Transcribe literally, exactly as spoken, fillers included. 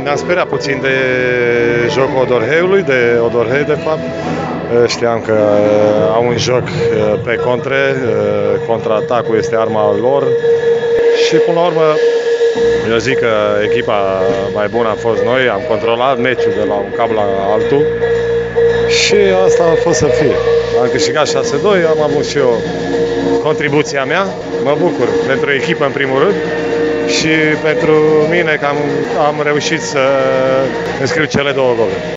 Ne-am speriat puțin de jocul Odorheiului, de Odorhei de fapt. Știam că au un joc pe contre, contraatacul este arma lor și până la urmă eu zic că echipa mai bună am fost noi, am controlat meciul de la un cap la altul și asta a fost să fie. Am câștigat șase doi, am avut și eu contribuția mea, mă bucur pentru echipă în primul rând și pentru mine că am, am reușit să înscriu cele două goluri.